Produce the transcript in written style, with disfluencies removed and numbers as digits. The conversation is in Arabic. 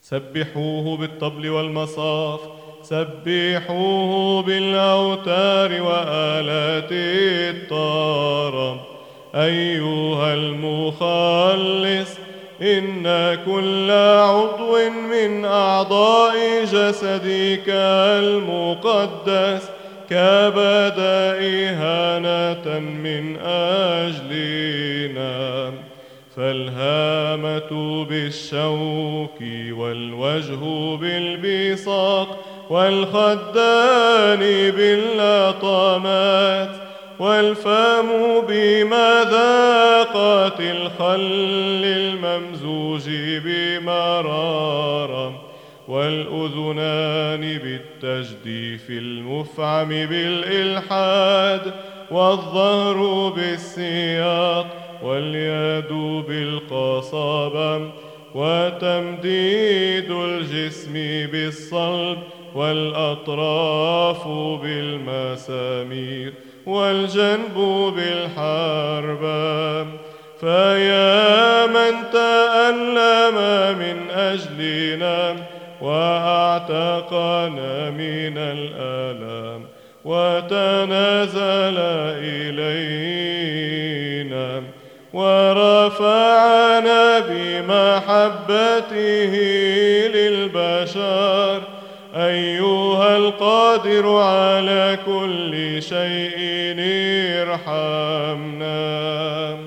سبحوه بالطبل والمصاف، سبحوه بالأوتار وآلات الطرب. أيها المخلص، إن كل عضو من أعضاء جسدك المقدس كبدأ إهانة من أجلنا، فالهامة بالشوك والوجه بالبصاق والخدان باللطمات والفم بمذاقة الخل الممزوج بمرارة والأذنان بالتجديف المفعم بالإلحاد والظهر بالسياط واليد بالقصبة وتمديد الجسم بالصلب والأطراف بالمسامير والجنب بالحربة. فيا من تألم من أجلنا وأعتقنا من الآلام وتنازل إلينا ورفعنا بمحبته للبشر، أيها القادر على كل شيء ارحمنا.